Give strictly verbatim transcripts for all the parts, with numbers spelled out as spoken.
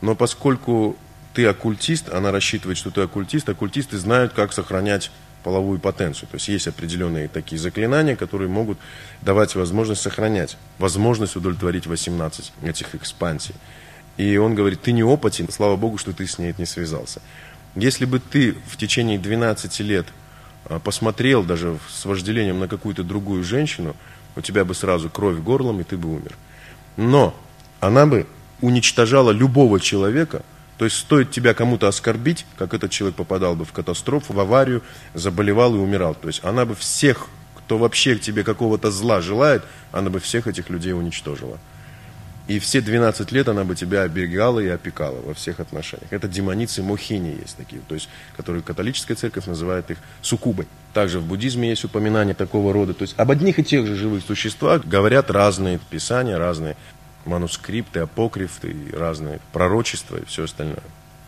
Но поскольку ты оккультист, она рассчитывает, что ты оккультист, оккультисты знают, как сохранять половую потенцию. То есть есть определенные такие заклинания, которые могут давать возможность сохранять, возможность удовлетворить восемнадцать этих экспансий. И он говорит, ты неопытен, слава Богу, что ты с ней не связался. Если бы ты в течение двенадцати лет посмотрел даже с вожделением на какую-то другую женщину, у тебя бы сразу кровь горлом, и ты бы умер. Но она бы уничтожала любого человека. То есть стоит тебя кому-то оскорбить, как этот человек попадал бы в катастрофу, в аварию, заболевал и умирал. То есть она бы всех, кто вообще к тебе какого-то зла желает, она бы всех этих людей уничтожила. И все двенадцать лет она бы тебя оберегала и опекала во всех отношениях. Это демоницы Мохини есть такие, то есть, которые католическая церковь называет их суккубой. Также в буддизме есть упоминания такого рода. То есть об одних и тех же живых существах говорят разные писания, разные манускрипты, апокрифы, разные пророчества и все остальное.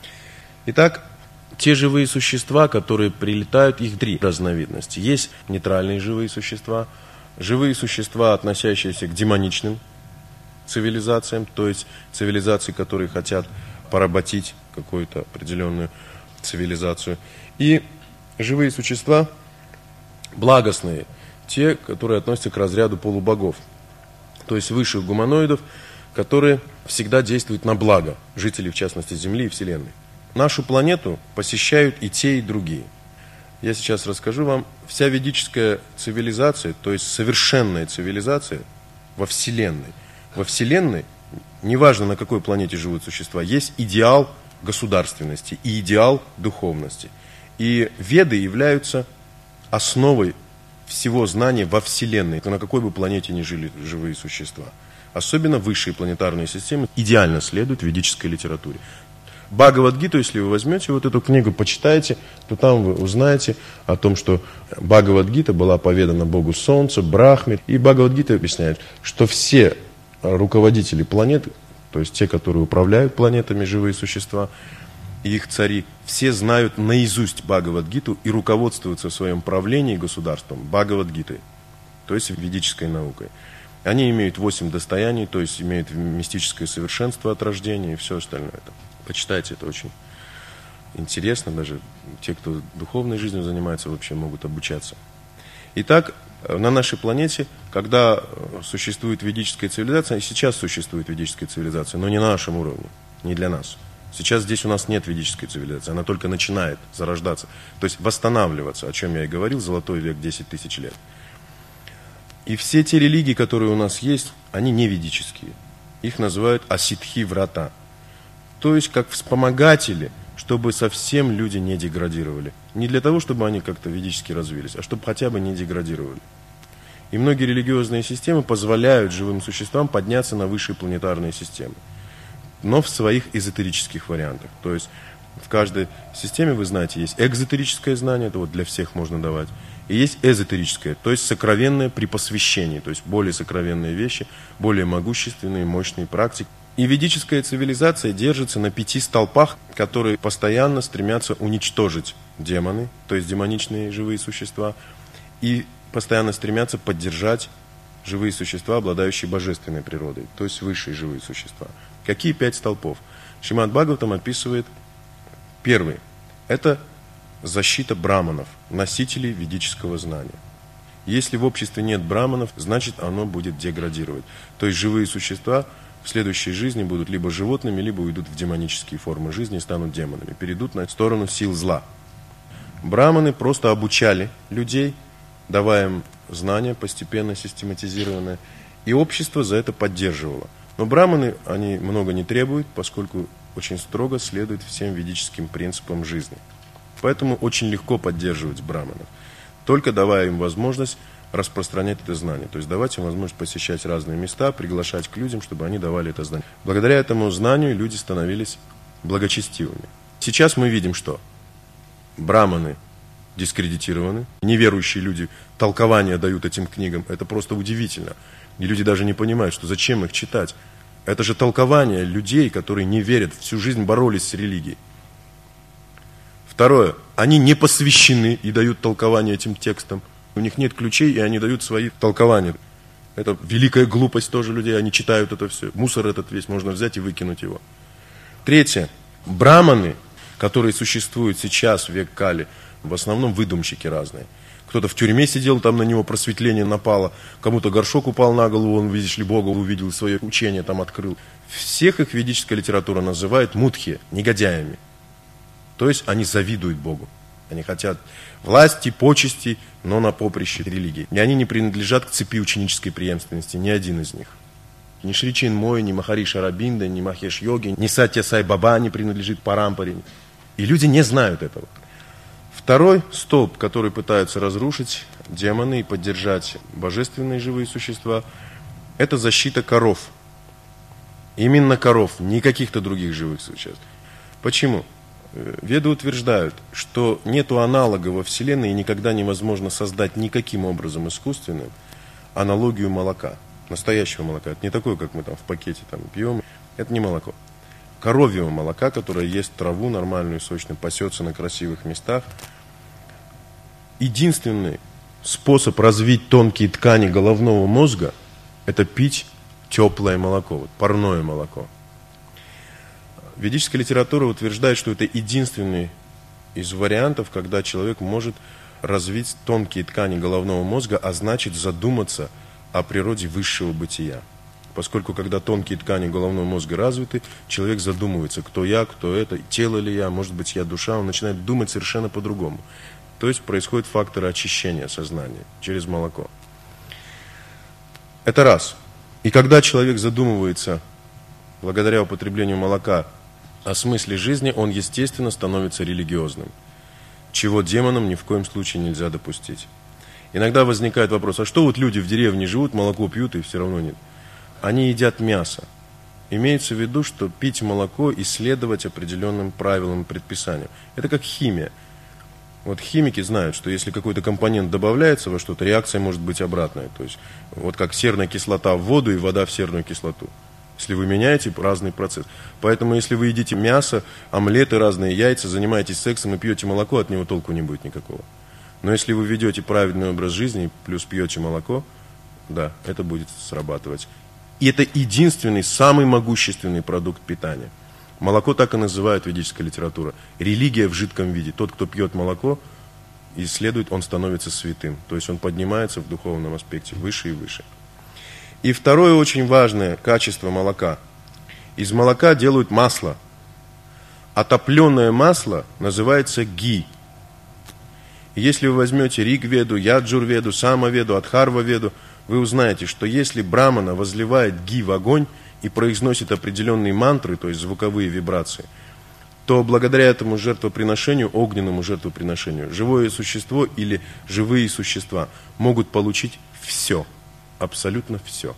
Итак, те живые существа, которые прилетают, их три разновидности. Есть нейтральные живые существа, живые существа, относящиеся к демоничным цивилизациям, то есть цивилизации, которые хотят поработить какую-то определенную цивилизацию. И живые существа благостные, те, которые относятся к разряду полубогов, то есть высших гуманоидов, которые всегда действуют на благо жителей, в частности, Земли и Вселенной. Нашу планету посещают и те, и другие. Я сейчас расскажу вам, вся ведическая цивилизация, то есть совершенная цивилизация во Вселенной. Во Вселенной, неважно на какой планете живут существа, есть идеал государственности и идеал духовности. И Веды являются основой всего знания во Вселенной, на какой бы планете ни жили живые существа. Особенно высшие планетарные системы идеально следуют ведической литературе. Бхагавад-гиту, если вы возьмете вот эту книгу, почитаете, то там вы узнаете о том, что Бхагавад-гита была поведана Богу Солнца, Брахме. И Бхагавад-гита объясняет, что все руководители планет, то есть те, которые управляют планетами, живые существа, и их цари, все знают наизусть Бхагавад-гиту и руководствуются в своем правлении государством Бхагавад-гитой, то есть ведической наукой. Они имеют восемь достояний, то есть имеют мистическое совершенство от рождения и все остальное. Это. Почитайте, это очень интересно, даже те, кто духовной жизнью занимается, вообще могут обучаться. Итак, на нашей планете, когда существует ведическая цивилизация, и сейчас существует ведическая цивилизация, но не на нашем уровне, не для нас. Сейчас здесь у нас нет ведической цивилизации, она только начинает зарождаться, то есть восстанавливаться, о чем я и говорил, золотой век десять тысяч лет. И все те религии, которые у нас есть, они не ведические. Их называют асидхи-врата. То есть как вспомогатели, чтобы совсем люди не деградировали. Не для того, чтобы они как-то ведически развились, а чтобы хотя бы не деградировали. И многие религиозные системы позволяют живым существам подняться на высшие планетарные системы. Но в своих эзотерических вариантах. То есть в каждой системе, вы знаете, есть экзотерическое знание, это вот для всех можно давать. И есть эзотерическое, то есть сокровенное при посвящении, то есть более сокровенные вещи, более могущественные, мощные практики. И ведическая цивилизация держится на пяти столпах, которые постоянно стремятся уничтожить демоны, то есть демоничные живые существа, и постоянно стремятся поддержать живые существа, обладающие божественной природой, то есть высшие живые существа. Какие пять столпов? Шримад Бхагаватам описывает первый. Это защита браманов, носителей ведического знания. Если в обществе нет браманов, значит оно будет деградировать. То есть живые существа в следующей жизни будут либо животными, либо уйдут в демонические формы жизни и станут демонами, перейдут на сторону сил зла. Браманы просто обучали людей, давая им знания постепенно систематизированные, и общество за это поддерживало. Но браманы, они много не требуют, поскольку очень строго следуют всем ведическим принципам жизни. Поэтому очень легко поддерживать браманов, только давая им возможность распространять это знание. То есть давать им возможность посещать разные места, приглашать к людям, чтобы они давали это знание. Благодаря этому знанию люди становились благочестивыми. Сейчас мы видим, что браманы дискредитированы, неверующие люди толкования дают этим книгам. Это просто удивительно. И люди даже не понимают, что зачем их читать. Это же толкование людей, которые не верят, всю жизнь боролись с религией. Второе. Они не посвящены и дают толкование этим текстам. У них нет ключей, и они дают свои толкования. Это великая глупость тоже людей, они читают это все. Мусор этот весь, можно взять и выкинуть его. Третье. Браманы, которые существуют сейчас в век Кали, в основном выдумщики разные. Кто-то в тюрьме сидел, там на него просветление напало, кому-то горшок упал на голову, он, видишь ли, Бога увидел, свое учение там открыл. Всех их ведическая литература называет мудхи, негодяями. То есть они завидуют Богу. Они хотят власти, почести, но на поприще религии. И они не принадлежат к цепи ученической преемственности, ни один из них. Ни Шри Чинмой, ни Махариш Арабинда, ни Махеш Йоги, ни Сатья Сай Баба не принадлежит парампаре. И люди не знают этого. Второй столб, который пытаются разрушить демоны и поддержать божественные живые существа, это защита коров. Именно коров, не каких-то других живых существ. Почему? Веды утверждают, что нету аналога во Вселенной и никогда невозможно создать никаким образом искусственным аналогию молока, настоящего молока. Это не такое, как мы там в пакете там пьем, это не молоко. Коровьего молока, которое ест траву нормальную, сочную, пасется на красивых местах. Единственный способ развить тонкие ткани головного мозга – это пить теплое молоко, вот, парное молоко. Ведическая литература утверждает, что это единственный из вариантов, когда человек может развить тонкие ткани головного мозга, а значит задуматься о природе высшего бытия. Поскольку когда тонкие ткани головного мозга развиты, человек задумывается, кто я, кто это, тело ли я, может быть, я душа, он начинает думать совершенно по-другому. То есть происходит фактор очищения сознания через молоко. Это раз. И когда человек задумывается, благодаря употреблению молока, о смысле жизни, он, естественно, становится религиозным, чего демонам ни в коем случае нельзя допустить. Иногда возникает вопрос, а что вот люди в деревне живут, молоко пьют и все равно нет? Они едят мясо. Имеется в виду, что пить молоко и следовать определенным правилам и предписаниям. Это как химия. Вот химики знают, что если какой-то компонент добавляется во что-то, реакция может быть обратная. То есть вот как серная кислота в воду и вода в серную кислоту. Если вы меняете разный процесс. Поэтому если вы едите мясо, омлеты, разные яйца, занимаетесь сексом и пьете молоко, от него толку не будет никакого. Но если вы ведете правильный образ жизни, плюс пьете молоко, да, это будет срабатывать. И это единственный, самый могущественный продукт питания. Молоко так и называют ведическая литература. Религия в жидком виде. Тот, кто пьет молоко, исследует, он становится святым. То есть он поднимается в духовном аспекте выше и выше. И второе очень важное качество молока. Из молока делают масло. А топленое масло называется ги. И если вы возьмете Риг-веду, Яджур-веду, Сама-веду, Адхарва-веду, вы узнаете, что если брамана возливает ги в огонь и произносит определенные мантры, то есть звуковые вибрации, то благодаря этому жертвоприношению, огненному жертвоприношению, живое существо или живые существа могут получить все, абсолютно все.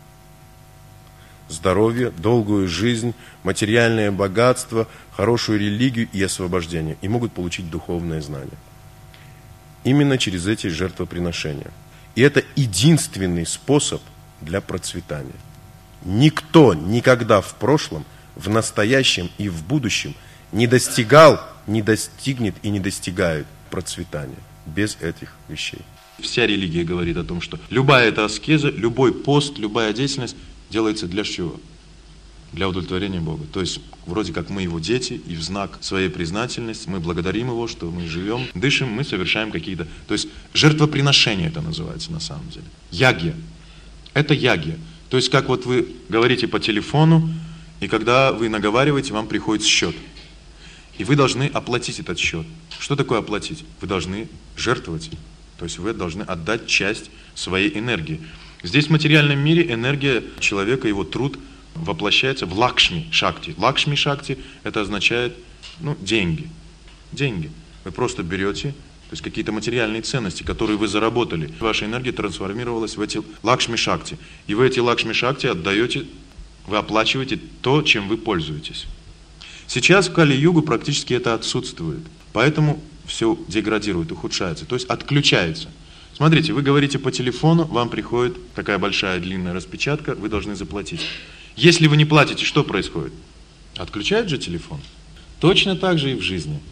Здоровье, долгую жизнь, материальное богатство, хорошую религию и освобождение. И могут получить духовное знание. Именно через эти жертвоприношения. И это единственный способ для процветания. Никто никогда в прошлом, в настоящем и в будущем не достигал, не достигнет и не достигает процветания без этих вещей. Вся религия говорит о том, что любая эта аскеза, любой пост, любая деятельность делается для чего? Для удовлетворения Бога. То есть, вроде как мы его дети, и в знак своей признательности мы благодарим его, что мы живем, дышим, мы совершаем какие-то... То есть, жертвоприношение это называется на самом деле. Ягья. Это ягья. То есть, как вот вы говорите по телефону, и когда вы наговариваете, вам приходит счет. И вы должны оплатить этот счет. Что такое оплатить? Вы должны жертвовать. То есть, вы должны отдать часть своей энергии. Здесь в материальном мире энергия человека, его труд воплощается в лакшми-шакти. Лакшми-шакти это означает, ну, деньги. Деньги. Вы просто берете, то есть какие-то материальные ценности, которые вы заработали. Ваша энергия трансформировалась в эти лакшми-шакти. И вы эти лакшми-шакти отдаете, вы оплачиваете то, чем вы пользуетесь. Сейчас в Кали-югу практически это отсутствует. Поэтому все деградирует, ухудшается, то есть отключается. Смотрите, вы говорите по телефону, вам приходит такая большая длинная распечатка, вы должны заплатить. Если вы не платите, что происходит? Отключают же телефон. Точно так же и в жизни.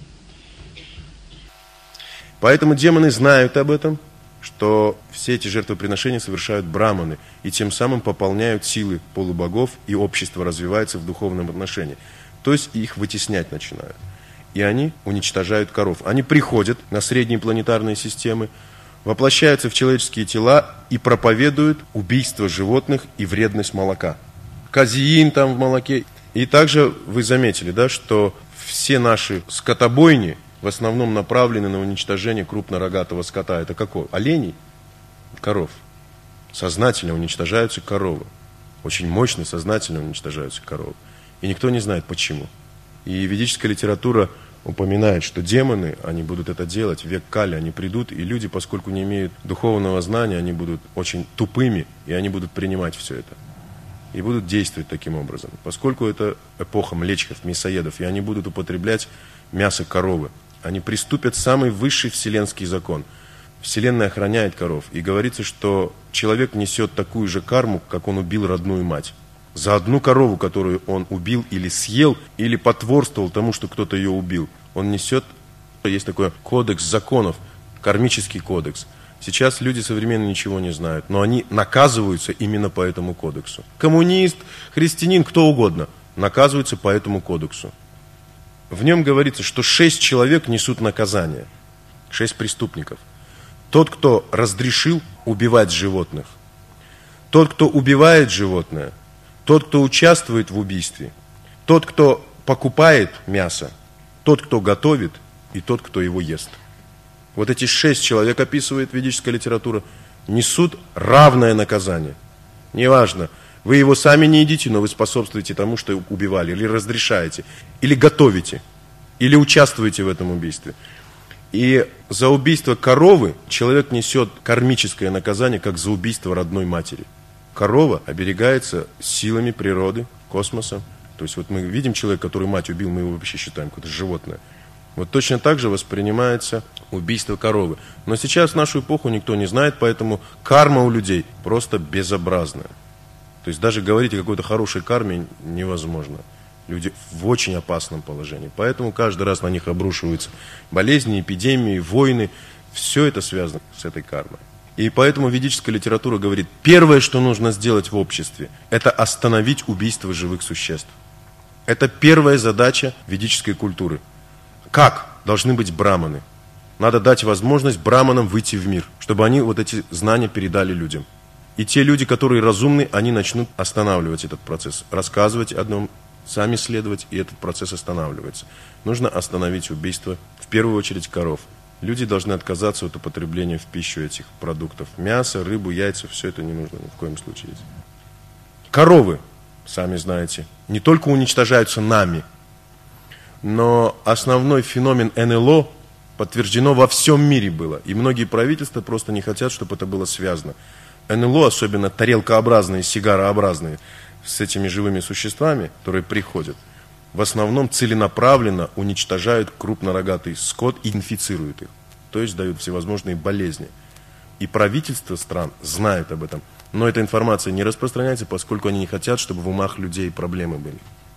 Поэтому демоны знают об этом, что все эти жертвоприношения совершают браманы, и тем самым пополняют силы полубогов, и общество развивается в духовном отношении. То есть их вытеснять начинают. И они уничтожают коров. Они приходят на средние планетарные системы, воплощаются в человеческие тела и проповедуют убийство животных и вредность молока. Казеин там в молоке. И также вы заметили, да, что все наши скотобойни в основном направлены на уничтожение крупнорогатого скота. Это какой? Оленей? Коров. Сознательно уничтожаются коровы. Очень мощно, сознательно уничтожаются коровы. И никто не знает почему. И ведическая литература упоминает, что демоны, они будут это делать, в век Кали они придут, и люди, поскольку не имеют духовного знания, они будут очень тупыми, и они будут принимать все это. И будут действовать таким образом. Поскольку это эпоха млечков, мясоедов, и они будут употреблять мясо коровы, они приступят самый высший вселенский закон. Вселенная охраняет коров, и говорится, что человек несет такую же карму, как он убил родную мать. За одну корову, которую он убил или съел, или потворствовал тому, что кто-то ее убил, он несет, есть такой кодекс законов, кармический кодекс. Сейчас люди современные ничего не знают, но они наказываются именно по этому кодексу. Коммунист, христианин, кто угодно, наказываются по этому кодексу. В нем говорится, что шесть человек несут наказание, шесть преступников. Тот, кто разрешил убивать животных, тот, кто убивает животное, тот, кто участвует в убийстве, тот, кто покупает мясо, тот, кто готовит, и тот, кто его ест. Вот эти шесть человек, описывает ведическая литература, несут равное наказание. Неважно, вы его сами не едите, но вы способствуете тому, что убивали, или разрешаете, или готовите, или участвуете в этом убийстве. И за убийство коровы человек несет кармическое наказание, как за убийство родной матери. Корова оберегается силами природы, космоса. То есть вот мы видим человека, который мать убил, мы его вообще считаем какое-то животное. Вот точно так же воспринимается убийство коровы. Но сейчас в нашу эпоху никто не знает, поэтому карма у людей просто безобразная. То есть даже говорить о какой-то хорошей карме невозможно. Люди в очень опасном положении. Поэтому каждый раз на них обрушиваются болезни, эпидемии, войны. Все это связано с этой кармой. И поэтому ведическая литература говорит, первое, что нужно сделать в обществе, это остановить убийство живых существ. Это первая задача ведической культуры. Как должны быть браманы? Надо дать возможность браманам выйти в мир, чтобы они вот эти знания передали людям. И те люди, которые разумны, они начнут останавливать этот процесс, рассказывать одном, сами следовать, и этот процесс останавливается. Нужно остановить убийство, в первую очередь, коров. Люди должны отказаться от употребления в пищу этих продуктов. Мясо, рыбу, яйца, все это не нужно ни в коем случае. Коровы, сами знаете, не только уничтожаются нами, но основной феномен эн эл о подтверждено во всем мире было. И многие правительства просто не хотят, чтобы это было связано. эн эл о, особенно тарелкообразные, сигарообразные, с этими живыми существами, которые приходят, в основном целенаправленно уничтожают крупнорогатый скот и инфицируют их. То есть дают всевозможные болезни. И правительства стран знают об этом. Но эта информация не распространяется, поскольку они не хотят, чтобы в умах людей проблемы были.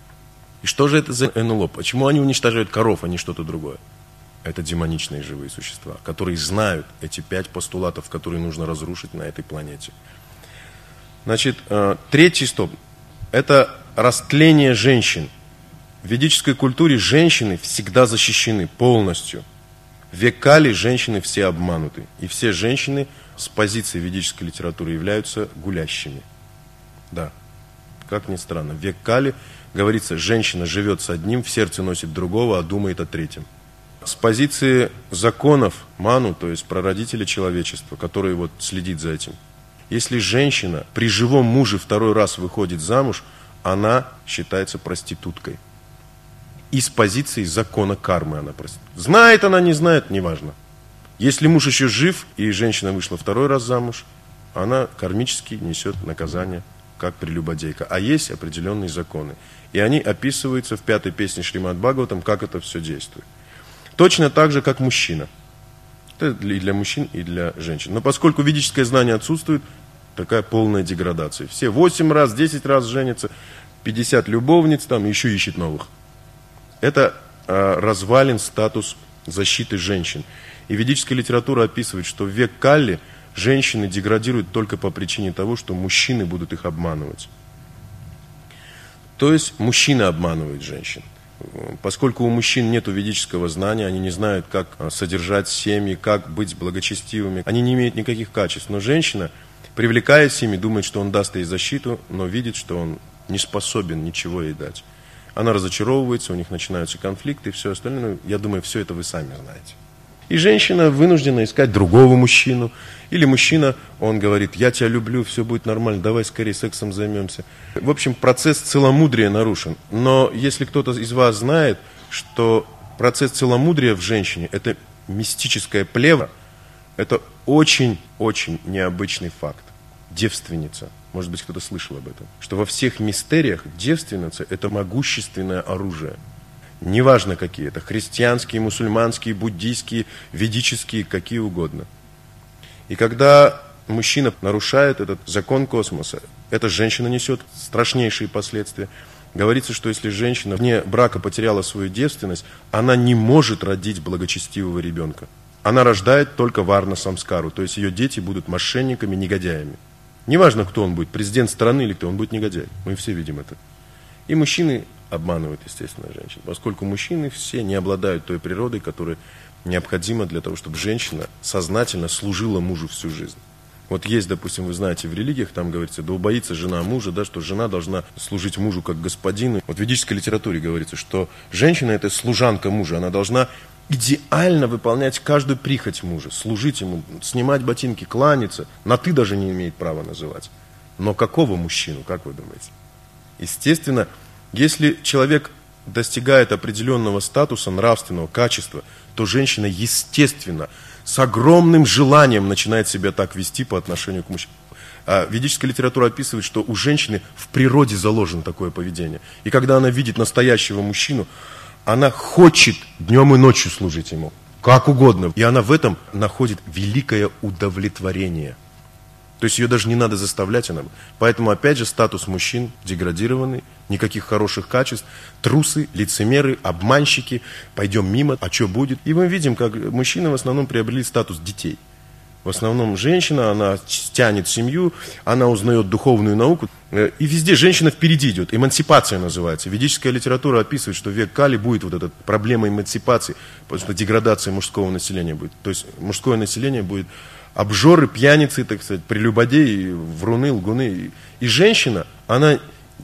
И что же это за эн эл о? Почему они уничтожают коров, а не что-то другое? Это демоничные живые существа, которые знают эти пять постулатов, которые нужно разрушить на этой планете. Значит, третий стоп – это растление женщин. В ведической культуре женщины всегда защищены полностью. В век Кали женщины все обмануты. И все женщины с позиции ведической литературы являются гулящими. Да, как ни странно. В век Кали говорится, женщина живет с одним, в сердце носит другого, а думает о третьем. С позиции законов Ману, то есть прародителя человечества, который вот следит за этим. Если женщина при живом муже второй раз выходит замуж, она считается проституткой. И с позиции закона кармы она проститутка. Знает она, не знает, неважно. Если муж еще жив, и женщина вышла второй раз замуж, она кармически несет наказание, как прелюбодейка. А есть определенные законы. И они описываются в пятой песне Шримад Бхагаватам, как это все действует. Точно так же, как мужчина. Это и для мужчин, и для женщин. Но поскольку ведическое знание отсутствует, такая полная деградация. Все восемь раз, десять раз женятся, пятьдесят любовниц, там еще ищет новых. Это э, развален статус защиты женщин. И ведическая литература описывает, что в век Калли женщины деградируют только по причине того, что мужчины будут их обманывать. То есть мужчина обманывает женщин. Поскольку у мужчин нет ведического знания, они не знают, как содержать семьи, как быть благочестивыми, они не имеют никаких качеств. Но женщина, привлекая семьи, думает, что он даст ей защиту, но видит, что он не способен ничего ей дать. Она разочаровывается, у них начинаются конфликты и все остальное. Я думаю, все это вы сами знаете. И женщина вынуждена искать другого мужчину. Или мужчина, он говорит, я тебя люблю, все будет нормально, давай скорее сексом займемся. В общем, процесс целомудрия нарушен. Но если кто-то из вас знает, что процесс целомудрия в женщине – это мистическая плевра, это очень-очень необычный факт. Девственница. Может быть, кто-то слышал об этом. Что во всех мистериях девственница – это могущественное оружие. Неважно какие это, христианские, мусульманские, буддийские, ведические, какие угодно. И когда мужчина нарушает этот закон космоса, эта женщина несет страшнейшие последствия. Говорится, что если женщина вне брака потеряла свою девственность, она не может родить благочестивого ребенка. Она рождает только варна самскару, то есть ее дети будут мошенниками, негодяями. Неважно, кто он будет, президент страны или кто, он будет негодяй. Мы все видим это. И мужчины обманывают, естественно, женщин, поскольку мужчины все не обладают той природой, которая необходима для того, чтобы женщина сознательно служила мужу всю жизнь. Вот есть, допустим, вы знаете, в религиях там говорится, да убоится жена мужа, да, что жена должна служить мужу как господину. Вот в ведической литературе говорится, что женщина – это служанка мужа, она должна идеально выполнять каждую прихоть мужа, служить ему, снимать ботинки, кланяться, на «ты» даже не имеет права называть. Но какого мужчину, как вы думаете? Естественно, если человек достигает определенного статуса, нравственного качества, то женщина, естественно, с огромным желанием начинает себя так вести по отношению к мужчине. А ведическая литература описывает, что у женщины в природе заложено такое поведение. И когда она видит настоящего мужчину, она хочет днем и ночью служить ему, как угодно. И она в этом находит великое удовлетворение. То есть ее даже не надо заставлять. Она. Поэтому, опять же, статус мужчин деградированный, никаких хороших качеств, трусы, лицемеры, обманщики, пойдем мимо, а что будет? И мы видим, как мужчины в основном приобрели статус детей. В основном женщина, она тянет семью, она узнает духовную науку. И везде женщина впереди идет. Эмансипация называется. Ведическая литература описывает, что в век Кали будет вот эта проблема эмансипации, потому что деградация мужского населения будет. То есть мужское население будет обжоры, пьяницы, так сказать, прелюбодеи, вруны, лгуны. И женщина, она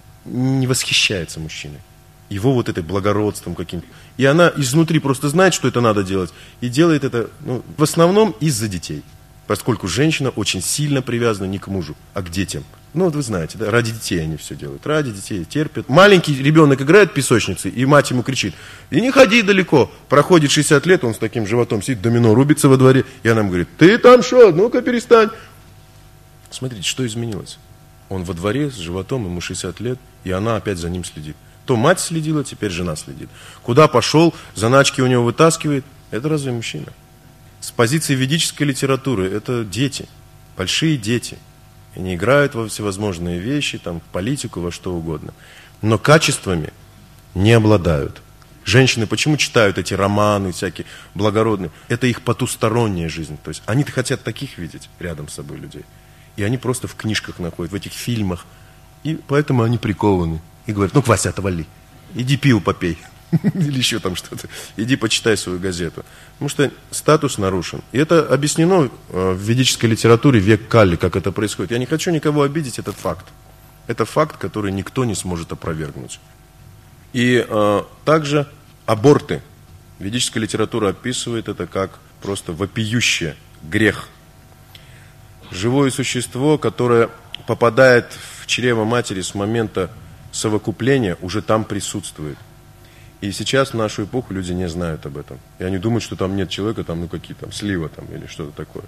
не восхищается мужчиной. Его вот этой благородством каким-то. И она изнутри просто знает, что это надо делать. И делает это, ну, в основном из-за детей. Поскольку женщина очень сильно привязана не к мужу, а к детям. Ну, вот вы знаете, да, ради детей они все делают. Ради детей терпят. Маленький ребенок играет в песочнице, и мать ему кричит: и не ходи далеко. Проходит шестьдесят лет, он с таким животом сидит, домино рубится во дворе. И она ему говорит: ты там что, ну-ка перестань. Смотрите, что изменилось. Он во дворе с животом, ему шестьдесят лет, и она опять за ним следит. То мать следила, теперь жена следит. Куда пошел, заначки у него вытаскивает. Это разве мужчина? С позиции ведической литературы это дети, большие дети. Они играют во всевозможные вещи, там, в политику, во что угодно. Но качествами не обладают. Женщины почему читают эти романы всякие благородные? Это их потусторонняя жизнь. То есть они хотят таких видеть рядом с собой людей. И они просто в книжках находят, в этих фильмах. И поэтому они прикованы. И говорят: ну, Вася, отвали, иди пиво попей. Или еще там что-то. Иди почитай свою газету. Потому что статус нарушен. И это объяснено в ведической литературе век Кали, как это происходит. Я не хочу никого обидеть, этот факт. Это факт, который никто не сможет опровергнуть. И э, также аборты. Ведическая литература описывает это как просто вопиющий грех. Живое существо, которое попадает в чрево матери с момента совокупления, уже там присутствует. И сейчас в нашу эпоху люди не знают об этом. И они думают, что там нет человека, там, ну какие там, слива там или что-то такое.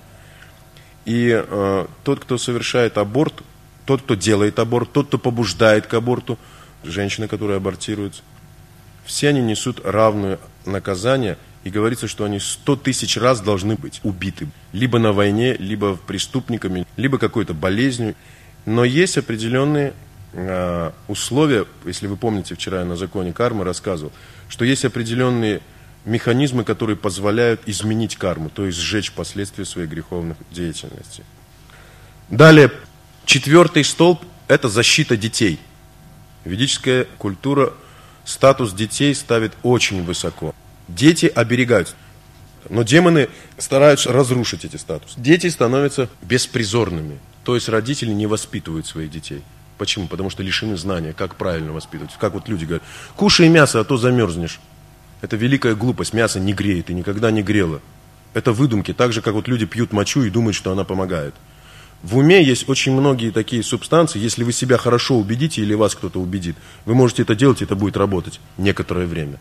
И э, тот, кто совершает аборт, тот, кто делает аборт, тот, кто побуждает к аборту, женщины, которые абортируются, все они несут равное наказание. И говорится, что они сто тысяч раз должны быть убиты. Либо на войне, либо преступниками, либо какой-то болезнью. Но есть определенные э, условия. Если вы помните, вчера я на законе кармы рассказывал, что есть определенные механизмы, которые позволяют изменить карму, то есть сжечь последствия своей греховной деятельности. Далее, четвертый столб – это защита детей. Ведическая культура статус детей ставит очень высоко. Дети оберегаются. Но демоны стараются разрушить эти статусы. Дети становятся беспризорными. То есть родители не воспитывают своих детей. Почему? Потому что лишены знания, как правильно воспитывать. Как вот люди говорят, кушай мясо, а то замерзнешь. Это великая глупость. Мясо не греет и никогда не грело. Это выдумки. Так же, как вот люди пьют мочу и думают, что она помогает. В уме есть очень многие такие субстанции. Если вы себя хорошо убедите или вас кто-то убедит, вы можете это делать, и это будет работать некоторое время.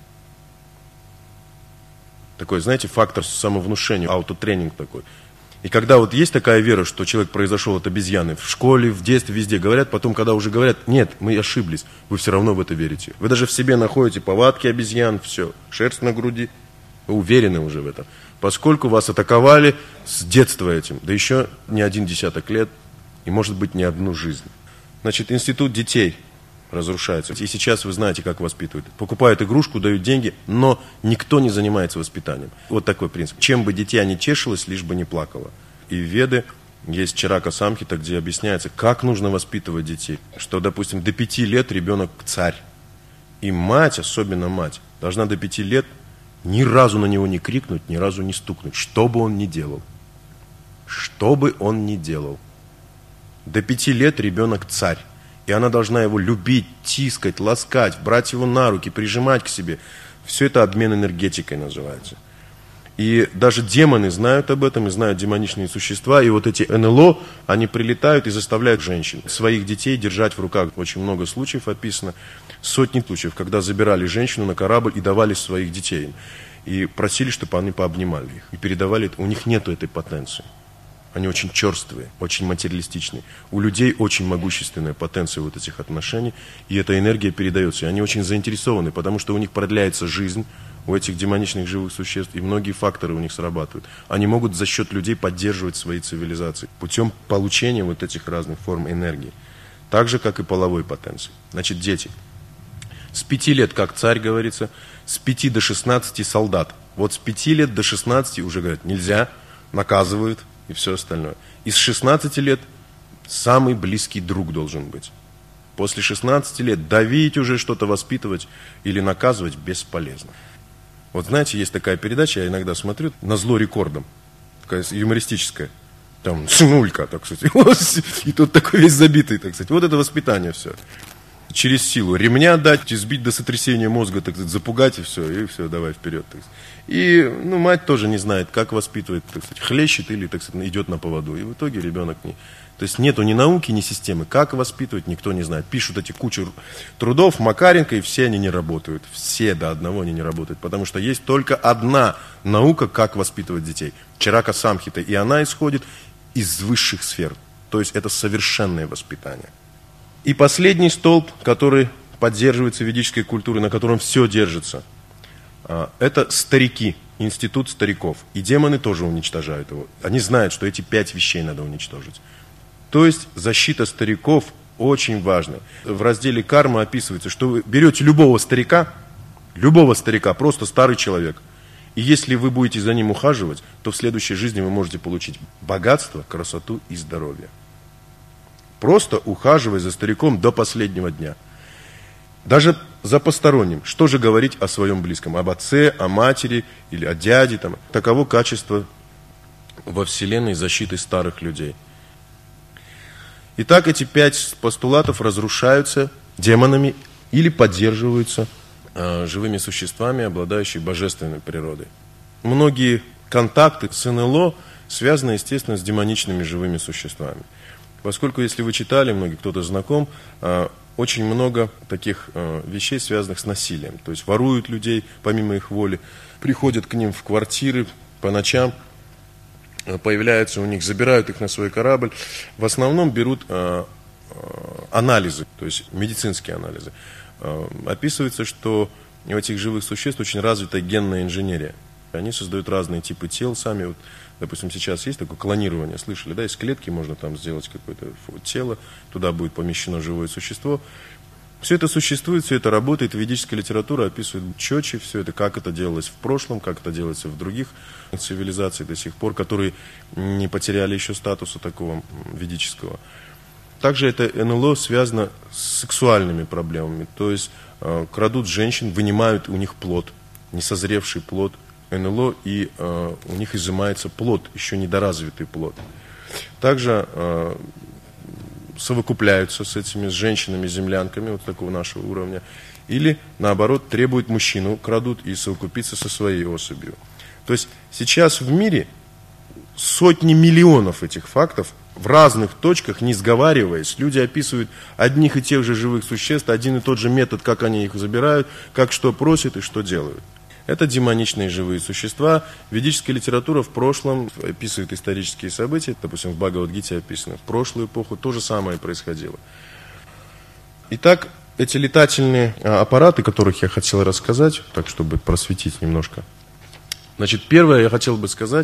Такой, знаете, фактор самовнушения, аутотренинг такой. И когда вот есть такая вера, что человек произошел от обезьяны, в школе, в детстве, везде говорят, потом, когда уже говорят, нет, мы ошиблись, вы все равно в это верите. Вы даже в себе находите повадки обезьян, все, шерсть на груди, вы уверены уже в этом. Поскольку вас атаковали с детства этим, да еще не один десяток лет, и может быть не одну жизнь. Значит, институт детей разрушается. И сейчас вы знаете, как воспитывают. Покупают игрушку, дают деньги, но никто не занимается воспитанием. Вот такой принцип. Чем бы дитя не тешилось, лишь бы не плакало. И в Веды есть Чарака Самхита, где объясняется, как нужно воспитывать детей. Что, допустим, до пяти лет ребенок царь. И мать, особенно мать, должна до пяти лет ни разу на него не крикнуть, ни разу не стукнуть. Что бы он ни делал. Что бы он ни делал. До пяти лет ребенок царь. И она должна его любить, тискать, ласкать, брать его на руки, прижимать к себе. Все это обмен энергетикой называется. И даже демоны знают об этом, и знают демоничные существа. И вот эти эн эл о, они прилетают и заставляют женщин своих детей держать в руках. Очень много случаев описано, сотни случаев, когда забирали женщину на корабль и давали своих детей. И просили, чтобы они пообнимали их. И передавали, у них нету этой потенции. Они очень черствые, очень материалистичные. У людей очень могущественная потенция вот этих отношений, и эта энергия передается. И они очень заинтересованы, потому что у них продляется жизнь, у этих демоничных живых существ, и многие факторы у них срабатывают. Они могут за счет людей поддерживать свои цивилизации путем получения вот этих разных форм энергии. Так же, как и половой потенции. Значит, дети. С пяти лет, как царь говорится, с пяти до шестнадцати солдат. Вот с пяти лет до шестнадцати уже говорят, нельзя, наказывают. И все остальное. И с шестнадцати лет самый близкий друг должен быть. После шестнадцати лет давить уже что-то, воспитывать или наказывать бесполезно. Вот знаете, есть такая передача, я иногда смотрю, «Назло рекордам», такая юмористическая. Там шнулька, так сказать. И тут такой весь забитый, так сказать. Вот это воспитание все. Через силу ремня дать, избить до сотрясения мозга, так сказать, запугать и все, и все, давай вперед. Так сказать. И ну, мать тоже не знает, как воспитывает, так сказать, хлещет или, так сказать, идет на поводу. И в итоге ребенок не... То есть нету ни науки, ни системы. Как воспитывать, никто не знает. Пишут эти кучу трудов, Макаренко, и все они не работают. Все до одного они не работают. Потому что есть только одна наука, как воспитывать детей. Чарака Самхита. И она исходит из высших сфер. То есть это совершенное воспитание. И последний столб, который поддерживается ведической культурой, на котором все держится, это старики, институт стариков. И демоны тоже уничтожают его. Они знают, что эти пять вещей надо уничтожить. То есть защита стариков очень важна. В разделе карма описывается, что вы берете любого старика, любого старика, просто старый человек, и если вы будете за ним ухаживать, то в следующей жизни вы можете получить богатство, красоту и здоровье. Просто ухаживай за стариком до последнего дня. Даже за посторонним. Что же говорить о своем близком? Об отце, о матери или о дяде. Там. Таково качество во Вселенной защиты старых людей. Итак, эти пять постулатов разрушаются демонами или поддерживаются э, живыми существами, обладающими божественной природой. Многие контакты с эн эл о связаны, естественно, с демоничными живыми существами. Поскольку, если вы читали, многие, кто-то знаком, очень много таких вещей, связанных с насилием. То есть воруют людей помимо их воли, приходят к ним в квартиры по ночам, появляются у них, забирают их на свой корабль. В основном берут анализы, то есть медицинские анализы. Описывается, что у этих живых существ очень развита генная инженерия. Они создают разные типы тел сами. Вот, допустим, сейчас есть такое клонирование, слышали, да, из клетки можно там сделать какое-то тело, туда будет помещено живое существо. Все это существует, все это работает, ведическая литература описывает четче все это, как это делалось в прошлом, как это делается в других цивилизациях до сих пор, которые не потеряли еще статуса такого ведического. Также это эн эл о связано с сексуальными проблемами, то есть крадут женщин, вынимают у них плод, несозревший плод, эн эл о, и э, у них изымается плод, еще недоразвитый плод. Также э, совокупляются с этими с женщинами-землянками вот такого нашего уровня, или, наоборот, требуют мужчину, крадут и совокупиться со своей особью. То есть сейчас в мире сотни миллионов этих фактов, в разных точках, не сговариваясь, люди описывают одних и тех же живых существ, один и тот же метод, как они их забирают, как что просят и что делают. Это демоничные живые существа. Ведическая литература в прошлом описывает исторические события, допустим, в Бхагавад-гите описано, в прошлую эпоху то же самое происходило. Итак, эти летательные аппараты, о которых я хотел рассказать, так, чтобы просветить немножко. Значит, первое я хотел бы сказать,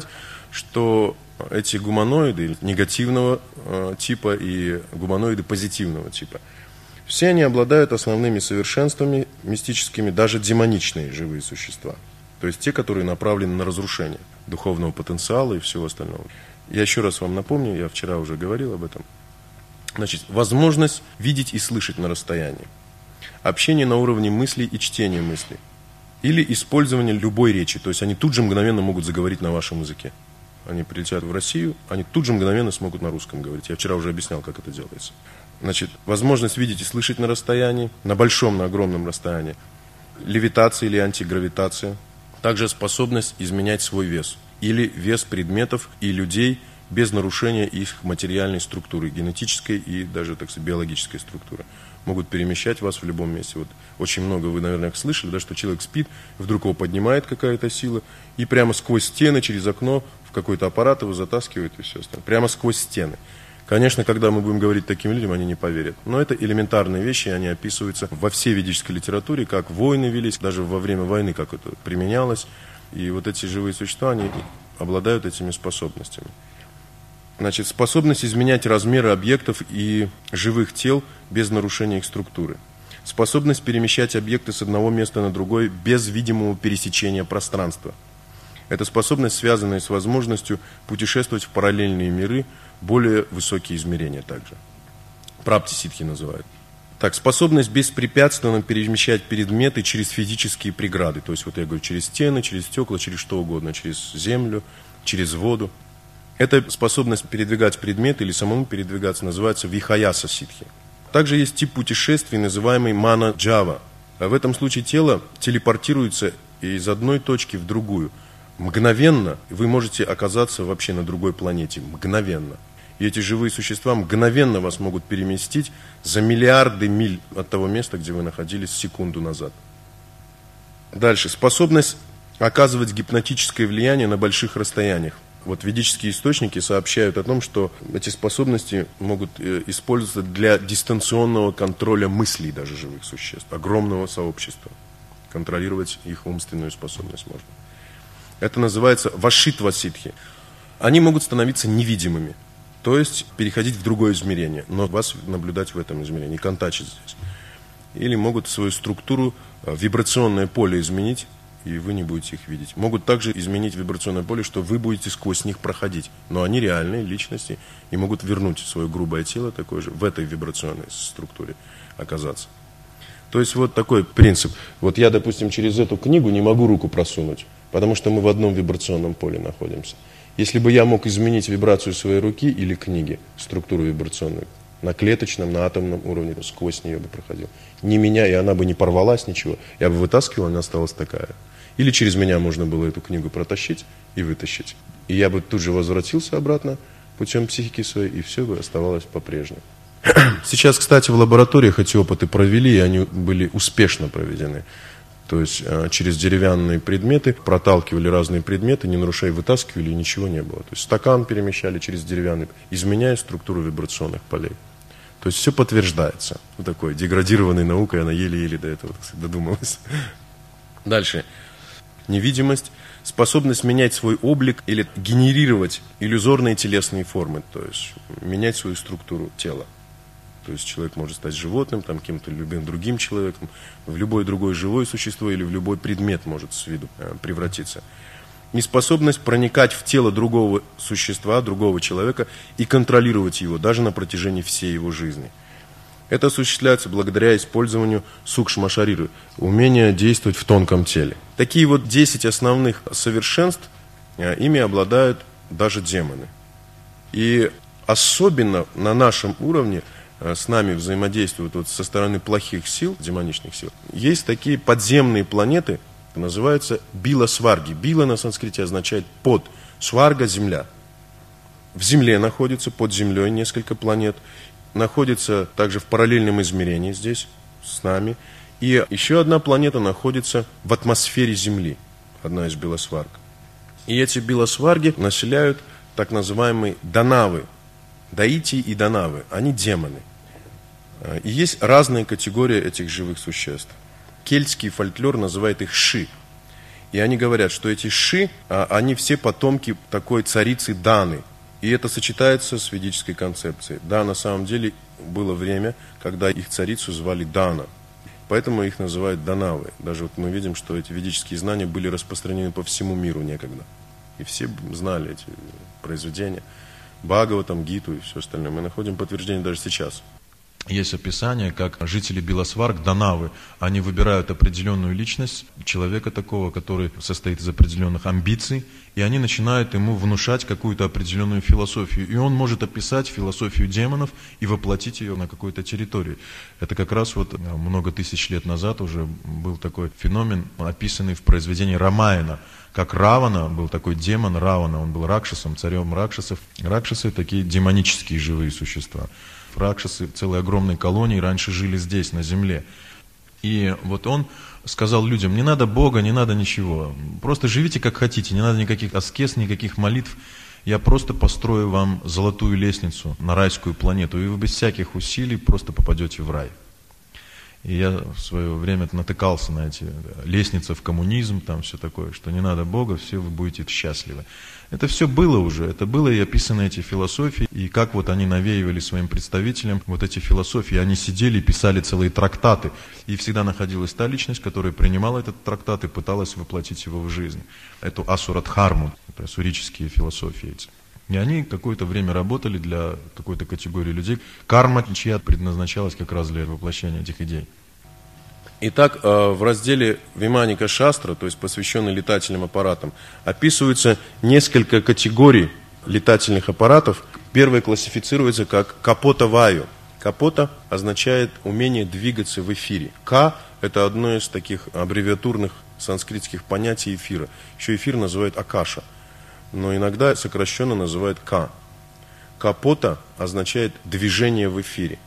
что эти гуманоиды негативного э, типа и гуманоиды позитивного типа, все они обладают основными совершенствами мистическими, даже демоничные живые существа. То есть те, которые направлены на разрушение духовного потенциала и всего остального. Я еще раз вам напомню, я вчера уже говорил об этом. Значит, возможность видеть и слышать на расстоянии. Общение на уровне мыслей и чтения мыслей. Или использование любой речи. То есть они тут же мгновенно могут заговорить на вашем языке. Они прилетят в Россию, они тут же мгновенно смогут на русском говорить. Я вчера уже объяснял, как это делается. Значит, возможность видеть и слышать на расстоянии, на большом, на огромном расстоянии. Левитация или антигравитация. Также способность изменять свой вес. Или вес предметов и людей без нарушения их материальной структуры, генетической и даже, так сказать, биологической структуры. Могут перемещать вас в любом месте. Вот очень много вы, наверное, слышали, да, что человек спит, вдруг его поднимает какая-то сила, и прямо сквозь стены, через окно, в какой-то аппарат его затаскивает и все остальное. Прямо сквозь стены. Конечно, когда мы будем говорить таким людям, они не поверят. Но это элементарные вещи, они описываются во всей ведической литературе, как войны велись, даже во время войны, как это применялось. И вот эти живые существа, они обладают этими способностями. Значит, способность изменять размеры объектов и живых тел без нарушения их структуры. Способность перемещать объекты с одного места на другое без видимого пересечения пространства. Это способность, связанная с возможностью путешествовать в параллельные миры, более высокие измерения также. Прапти-ситхи называют. Так, способность беспрепятственно перемещать предметы через физические преграды. То есть, вот я говорю, через стены, через стекла, через что угодно, через землю, через воду. Эта способность передвигать предметы или самому передвигаться называется вихаяса ситхи. Также есть тип путешествий, называемый мана-джава. В этом случае тело телепортируется из одной точки в другую. Мгновенно вы можете оказаться вообще на другой планете. Мгновенно. И эти живые существа мгновенно вас могут переместить за миллиарды миль от того места, где вы находились секунду назад. Дальше. Способность оказывать гипнотическое влияние на больших расстояниях. Вот ведические источники сообщают о том, что эти способности могут использоваться для дистанционного контроля мыслей даже живых существ, огромного сообщества. Контролировать их умственную способность можно. Это называется вашитва ситхи. Они могут становиться невидимыми, то есть переходить в другое измерение, но вас наблюдать в этом измерении, контачить здесь. Или могут свою структуру, вибрационное поле изменить, и вы не будете их видеть. Могут также изменить вибрационное поле, что вы будете сквозь них проходить. Но они реальные личности и могут вернуть свое грубое тело такое же в этой вибрационной структуре оказаться. То есть вот такой принцип. Вот я, допустим, через эту книгу не могу руку просунуть, потому что мы в одном вибрационном поле находимся. Если бы я мог изменить вибрацию своей руки или книги, структуру вибрационную, на клеточном, на атомном уровне, сквозь нее бы проходил. Не меня, и она бы не порвалась, ничего. Я бы вытаскивал, она осталась такая. Или через меня можно было эту книгу протащить и вытащить. И я бы тут же возвратился обратно путем психики своей, и все бы оставалось по-прежнему. Сейчас, кстати, в лабораториях эти опыты провели, и они были успешно проведены. То есть через деревянные предметы проталкивали разные предметы, не нарушая, вытаскивали, и ничего не было. То есть стакан перемещали через деревянный, изменяя структуру вибрационных полей. То есть все подтверждается. Вот такой деградированной наукой она еле-еле до этого, так сказать, додумалась. Дальше. Невидимость, способность менять свой облик или генерировать иллюзорные телесные формы, то есть менять свою структуру тела. То есть человек может стать животным, там, каким-то любым другим человеком, в любое другое живое существо или в любой предмет может с виду э, превратиться. Неспособность проникать в тело другого существа, другого человека и контролировать его даже на протяжении всей его жизни. Это осуществляется благодаря использованию сукшма-шариры, умения действовать в тонком теле. Такие вот десять основных совершенств, ими обладают даже демоны. И особенно на нашем уровне с нами взаимодействуют вот со стороны плохих сил, демоничных сил. Есть такие подземные планеты, называются Била-сварги. Била на санскрите означает под, сварга – земля. В земле находится, под землей несколько планет. Находится также в параллельном измерении здесь, с нами. И еще одна планета находится в атмосфере Земли, одна из Билосварг. И эти Билосварги населяют так называемые данавы, даити и данавы, они демоны. И есть разные категории этих живых существ. Кельтский фольклор называет их ши. И они говорят, что эти ши, они все потомки такой царицы Даны. И это сочетается с ведической концепцией. Да, на самом деле было время, когда их царицу звали Дана. Поэтому их называют Данавы. Даже вот мы видим, что эти ведические знания были распространены по всему миру некогда. И все знали эти произведения. Бхагаватам, Гиту и все остальное. Мы находим подтверждение даже сейчас. Есть описание, как жители Билосварг, данавы, они выбирают определенную личность, человека такого, который состоит из определенных амбиций, и они начинают ему внушать какую-то определенную философию. И он может описать философию демонов и воплотить ее на какой-то территории. Это как раз вот много тысяч лет назад уже был такой феномен, описанный в произведении Рамаяна. Как Равана, был такой демон Равана, он был ракшасом, царем ракшасов. Ракшасы такие демонические живые существа. Ракшасы целой огромной колонии раньше жили здесь, на земле. И вот он сказал людям, не надо Бога, не надо ничего, просто живите как хотите, не надо никаких аскез, никаких молитв. Я просто построю вам золотую лестницу на райскую планету, и вы без всяких усилий просто попадете в рай. И я в свое время натыкался на эти лестницы в коммунизм, там все такое, что не надо Бога, все вы будете счастливы. Это все было уже, это было и описаны эти философии, и как вот они навеивали своим представителям вот эти философии, они сидели и писали целые трактаты, и всегда находилась та личность, которая принимала этот трактат и пыталась воплотить его в жизнь. Эту асурадхарму, это асурические философии эти. И они какое-то время работали для какой-то категории людей. Карма, чья предназначалась как раз для воплощения этих идей. Итак, в разделе Виманика Шастра, то есть посвященный летательным аппаратам, описываются несколько категорий летательных аппаратов. Первое классифицируется как капота-ваю. Капота означает умение двигаться в эфире. Ка – это одно из таких аббревиатурных санскритских понятий эфира. Еще эфир называют акаша, но иногда сокращенно называют ка. Капота означает движение в эфире.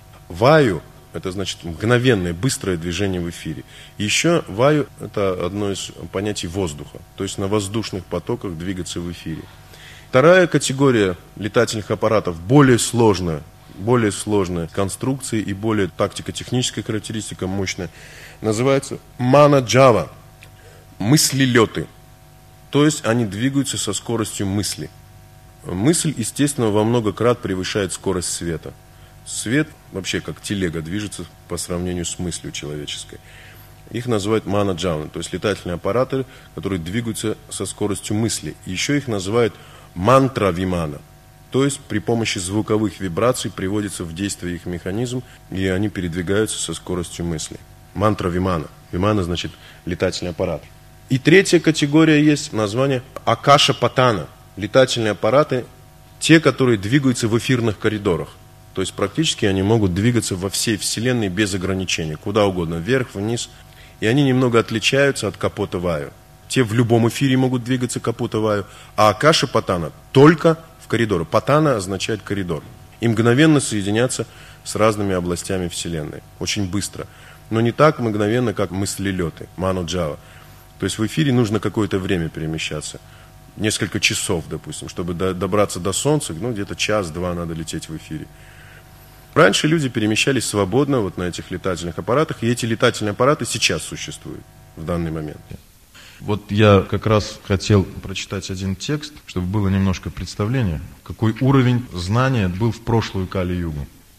Ваю – это значит мгновенное, быстрое движение в эфире. Еще ваю – это одно из понятий воздуха, то есть на воздушных потоках двигаться в эфире. Вторая категория летательных аппаратов, более сложная, более сложная конструкция и более тактико-техническая характеристика мощная, называется мана-джава, мыслелеты. То есть они двигаются со скоростью мысли. Мысль, естественно, во много крат превышает скорость света. Свет вообще как телега движется по сравнению с мыслью человеческой. Их называют мана-джавны, то есть летательные аппараты, которые двигаются со скоростью мысли. Еще их называют мантра-вимана, то есть при помощи звуковых вибраций приводится в действие их механизм, и они передвигаются со скоростью мысли. Мантра-вимана. Вимана значит летательный аппарат. И третья категория есть, название акаша-патана. Летательные аппараты, те, которые двигаются в эфирных коридорах. То есть практически они могут двигаться во всей Вселенной без ограничений, куда угодно, вверх, вниз. И они немного отличаются от капота-ваю. Те в любом эфире могут двигаться капота-ваю, а акаша-патана только в коридоры. Патана означает коридор. И мгновенно соединяться с разными областями Вселенной. Очень быстро. Но не так мгновенно, как мыслелеты, ману-джава. То есть в эфире нужно какое-то время перемещаться. Несколько часов, допустим, чтобы добраться до Солнца, ну где-то час-два надо лететь в эфире. Раньше люди перемещались свободно вот на этих летательных аппаратах, и эти летательные аппараты сейчас существуют в данный момент. Вот я как раз хотел прочитать один текст, чтобы было немножко представление, какой уровень знания был в прошлую Кали-югу.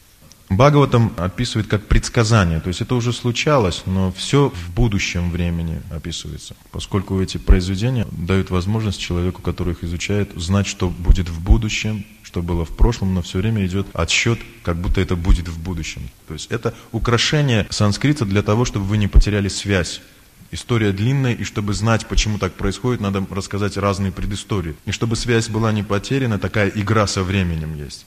Бхагаватам описывает как предсказание, то есть это уже случалось, но все в будущем времени описывается, поскольку эти произведения дают возможность человеку, который их изучает, знать, что будет в будущем, что было в прошлом, но все время идет отсчет, как будто это будет в будущем. То есть это украшение санскрита для того, чтобы вы не потеряли связь. История длинная, и чтобы знать, почему так происходит, надо рассказать разные предыстории. И чтобы связь была не потеряна, такая игра со временем есть.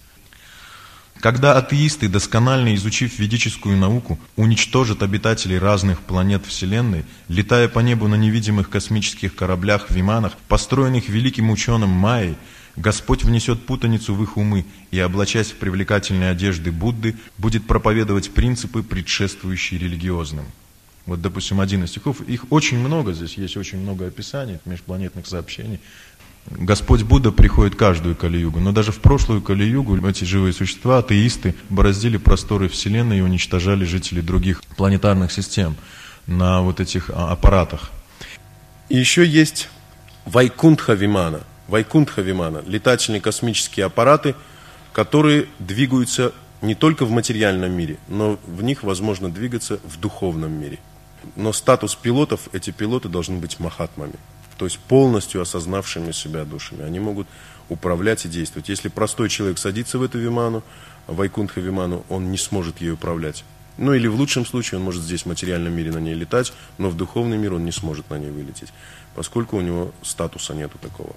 Когда атеисты, досконально изучив ведическую науку, уничтожат обитателей разных планет Вселенной, летая по небу на невидимых космических кораблях, виманах, построенных великим ученым Майей, Господь внесет путаницу в их умы и, облачаясь в привлекательные одежды Будды, будет проповедовать принципы, предшествующие религиозным. Вот, допустим, один из стихов, их очень много, здесь есть очень много описаний, межпланетных сообщений. Господь Будда приходит каждую Кали-югу, но даже в прошлую Кали-югу эти живые существа, атеисты, бороздили просторы Вселенной и уничтожали жителей других планетарных систем на вот этих аппаратах. И еще есть Вайкунтха-вимана. Вайкунтха-вимана – летательные космические аппараты, которые двигаются не только в материальном мире, но в них возможно двигаться в духовном мире. Но статус пилотов, эти пилоты должны быть махатмами. То есть полностью осознавшими себя душами. Они могут управлять и действовать. Если простой человек садится в эту виману, Вайкунтха-виману, он не сможет ей управлять. Ну или в лучшем случае он может здесь в материальном мире на ней летать, но в духовный мир он не сможет на ней вылететь, поскольку у него статуса нету такого.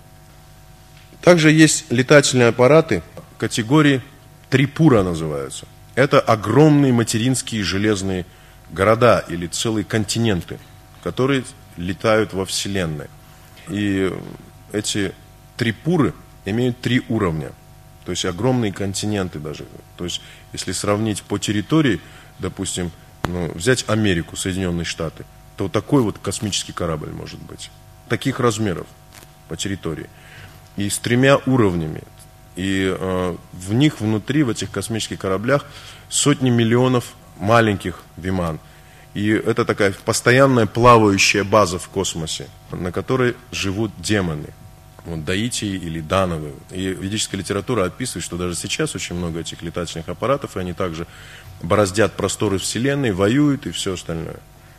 Также есть летательные аппараты категории Трипура называются. Это огромные материнские железные города или целые континенты, которые летают во Вселенной. И эти трипуры имеют три уровня, то есть огромные континенты даже. То есть если сравнить по территории, допустим, ну, взять Америку, Соединенные Штаты, то вот такой вот космический корабль может быть. Таких размеров по территории. И с тремя уровнями. И э, в них внутри, в этих космических кораблях, сотни миллионов маленьких виман. И это такая постоянная плавающая база в космосе, на которой живут демоны, вот, даитии или дановы. И ведическая литература описывает, что даже сейчас очень много этих летательных аппаратов, и они также бороздят просторы Вселенной, воюют и все остальное.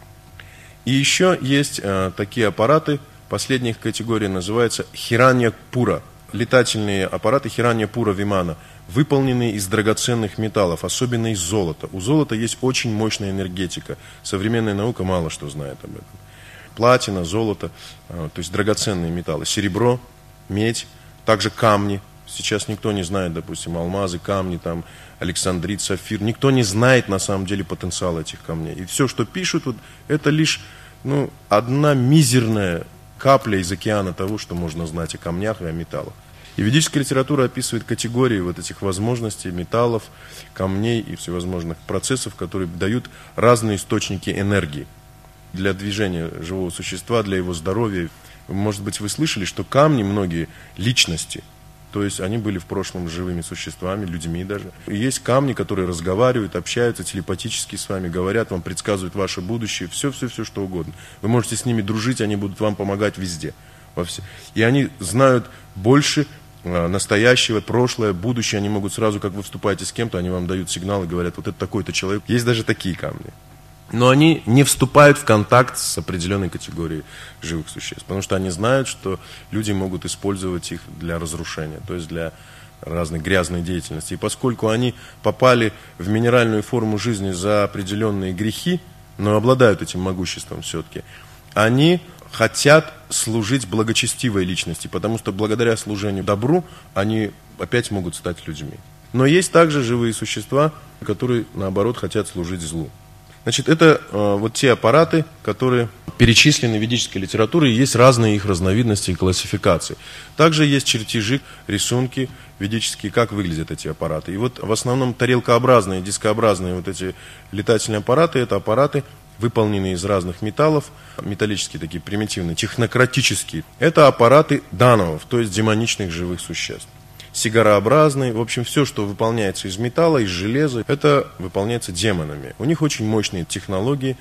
И еще есть э, такие аппараты, последняя их категория называется Хиранья-пура. Летательные аппараты Хиранья-пура вимана, выполненные из драгоценных металлов, особенно из золота. У золота есть очень мощная энергетика. Современная наука мало что знает об этом. Платина, золото, то есть драгоценные металлы. Серебро, медь, также камни. Сейчас никто не знает, допустим, алмазы, камни, там, александрит, сапфир. Никто не знает на самом деле потенциал этих камней. И все, что пишут, вот, это лишь ну, одна мизерная капля из океана того, что можно знать о камнях и о металлах. И ведическая литература описывает категории вот этих возможностей металлов, камней и всевозможных процессов, которые дают разные источники энергии для движения живого существа, для его здоровья. Может быть, вы слышали, что камни многие личности, то есть они были в прошлом живыми существами, людьми даже. И есть камни, которые разговаривают, общаются телепатически с вами, говорят вам, предсказывают ваше будущее, все-все-все, что угодно. Вы можете с ними дружить, они будут вам помогать везде. Во все. И они знают больше настоящего, прошлое, будущее. Они могут сразу, как вы вступаете с кем-то, они вам дают сигнал и говорят, вот это такой-то человек. Есть даже такие камни. Но они не вступают в контакт с определенной категорией живых существ, потому что они знают, что люди могут использовать их для разрушения, то есть для разной грязной деятельности. И поскольку они попали в минеральную форму жизни за определенные грехи, но обладают этим могуществом все-таки, они хотят служить благочестивой личности, потому что благодаря служению добру они опять могут стать людьми. Но есть также живые существа, которые, наоборот, хотят служить злу. Значит, это э, вот те аппараты, которые перечислены в ведической литературе, и есть разные их разновидности и классификации. Также есть чертежи, рисунки ведические, как выглядят эти аппараты. И вот в основном тарелкообразные, дискообразные вот эти летательные аппараты, это аппараты, выполненные из разных металлов, металлические такие примитивные, технократические. Это аппараты дановов, то есть демоничных живых существ. Сигарообразные, в общем, все, что выполняется из металла, из железа, это выполняется демонами. У них очень мощные технологии,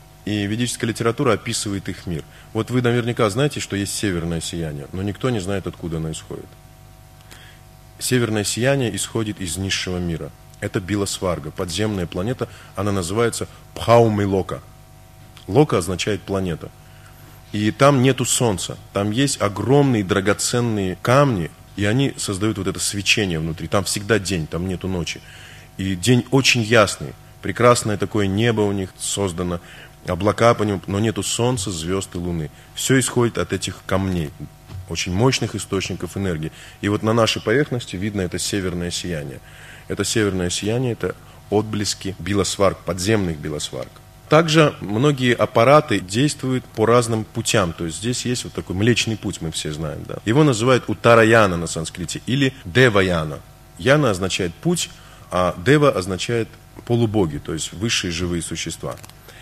и ведическая литература описывает их мир. Вот вы наверняка знаете, что есть северное сияние, но никто не знает, откуда оно исходит. Северное сияние исходит из низшего мира. Это Биласварга, подземная планета, она называется Бхаумилока. Лока означает планета. И там нету солнца, там есть огромные драгоценные камни, и они создают вот это свечение внутри. Там всегда день, там нету ночи. И день очень ясный, прекрасное такое небо у них создано, облака по нему, но нету солнца, звезд и луны. Все исходит от этих камней, очень мощных источников энергии. И вот на нашей поверхности видно это северное сияние. Это северное сияние, это отблески Биласварг, подземных Биласварг. Также многие аппараты действуют по разным путям. То есть здесь есть вот такой Млечный Путь, мы все знаем. Да? Его называют Уттараяна на санскрите или Деваяна. Яна означает путь, а Дева означает полубоги, то есть высшие живые существа.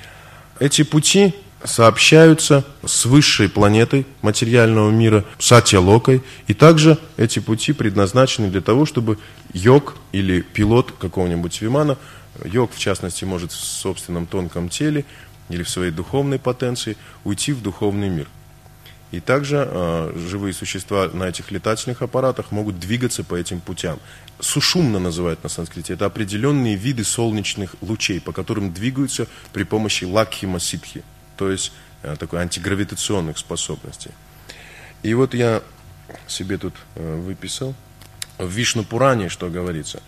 Эти пути сообщаются с высшей планетой материального мира, Сатья-Локой. И также эти пути предназначены для того, чтобы йог или пилот какого-нибудь вимана, йог, в частности, может в собственном тонком теле или в своей духовной потенции уйти в духовный мир. И также э, живые существа на этих летательных аппаратах могут двигаться по этим путям. Сушумна называют на санскрите. Это определенные виды солнечных лучей, по которым двигаются при помощи лакхима-ситхи, то есть э, такой антигравитационных способностей. И вот я себе тут э, выписал в Вишну-Пуране, что говорится.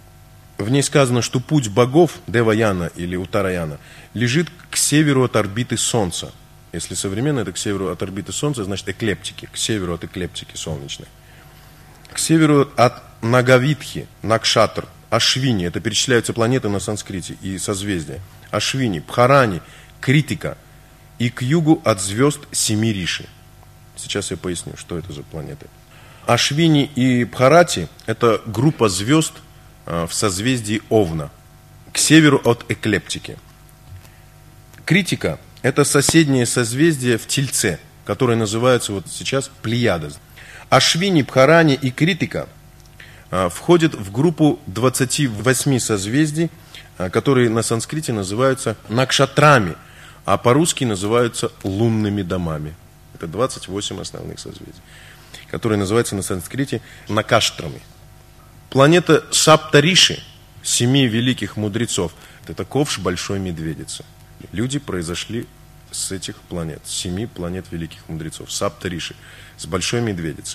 В ней сказано, что путь богов, Деваяна или Уттараяна, лежит к северу от орбиты Солнца. Если современно, это к северу от орбиты Солнца, значит эклептики, к северу от эклептики солнечной. К северу от Нагавитхи, Накшатр, Ашвини, это перечисляются планеты на санскрите и созвездия. Ашвини, Бхарани, Критика. И к югу от звезд Семи Риши. Сейчас я поясню, что это за планеты. Ашвини и Бхарати – это группа звезд в созвездии Овна, к северу от эклептики. Критика – это соседнее созвездие в Тельце, которое называется вот сейчас Плеяда. Ашвини, Бхарани и Критика входят в группу двадцати восьми созвездий, которые на санскрите называются накшатрами, а по-русски называются лунными домами. Это двадцать восемь основных созвездий, которые называются на санскрите накаштрами. Планета Саптариши, семи великих мудрецов, это ковш большой медведицы. Люди произошли с этих планет, с семи планет великих мудрецов, Саптариши, с большой медведицы.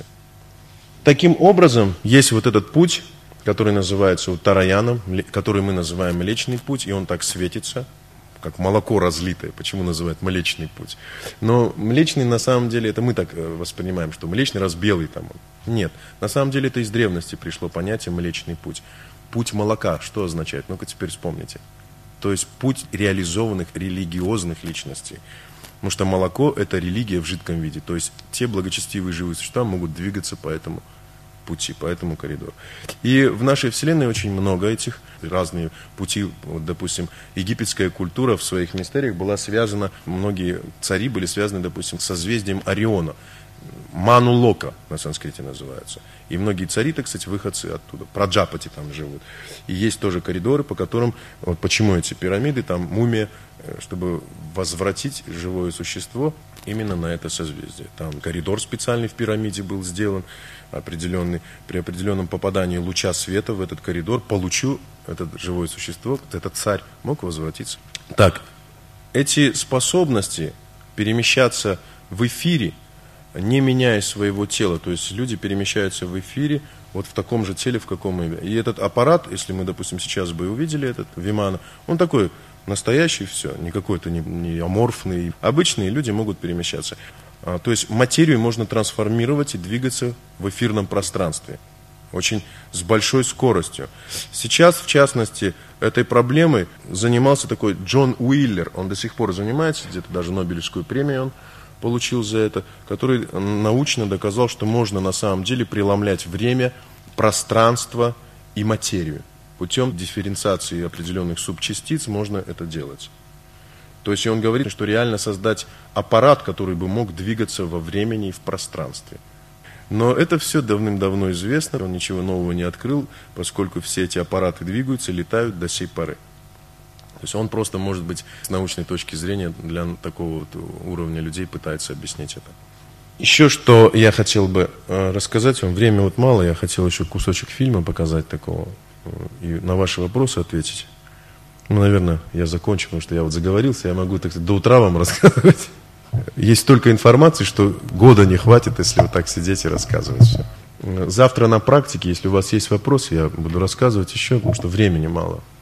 Таким образом, есть вот этот путь, который называется Уттараяном, который мы называем Млечный Путь, и он так светится, как молоко разлитое. Почему называют Млечный Путь? Но Млечный, на самом деле, это мы так воспринимаем, что Млечный раз белый там он. Нет, на самом деле это из древности пришло понятие Млечный Путь. Путь молока, что означает? Ну-ка теперь вспомните. То есть путь реализованных религиозных личностей. Потому что молоко – это религия в жидком виде. То есть те благочестивые живые существа могут двигаться по этому пути, по этому коридору. И в нашей Вселенной очень много этих разные пути. Вот, допустим, египетская культура в своих мистериях была связана, многие цари были связаны, допустим, с созвездием Ориона. Ману-Лока на санскрите называются. И многие цари, так сказать, выходцы оттуда. Праджапати там живут. И есть тоже коридоры, по которым, вот почему эти пирамиды, там мумия, чтобы возвратить живое существо именно на это созвездие. Там коридор специальный в пирамиде был сделан, определенный, при определенном попадании луча света в этот коридор, по лучу это живое существо, этот царь мог возвратиться. Так, эти способности перемещаться в эфире, не меняя своего тела, то есть люди перемещаются в эфире вот в таком же теле, в каком мы. И этот аппарат, если мы, допустим, сейчас бы увидели этот Вимана, он такой настоящий, все, не какой-то не, не аморфный. Обычные люди могут перемещаться. А, то есть материю можно трансформировать и двигаться в эфирном пространстве. Очень с большой скоростью. Сейчас, в частности, этой проблемой занимался такой Джон Уиллер. Он до сих пор занимается, где-то даже Нобелевскую премию он получил за это, который научно доказал, что можно на самом деле преломлять время, пространство и материю. Путем дифференциации определенных субчастиц можно это делать. То есть он говорит, что реально создать аппарат, который бы мог двигаться во времени и в пространстве. Но это все давным-давно известно, он ничего нового не открыл, поскольку все эти аппараты двигаются, летают до сей поры. То есть он просто, может быть, с научной точки зрения для такого вот уровня людей пытается объяснить это. Еще что я хотел бы рассказать вам, время вот мало, я хотел еще кусочек фильма показать такого и на ваши вопросы ответить. Ну, наверное, я закончу, потому что я вот заговорился, я могу, так сказать, до утра вам рассказывать. Есть столько информации, что года не хватит, если вот так сидеть и рассказывать все. Завтра на практике, если у вас есть вопросы, я буду рассказывать еще, потому что времени мало.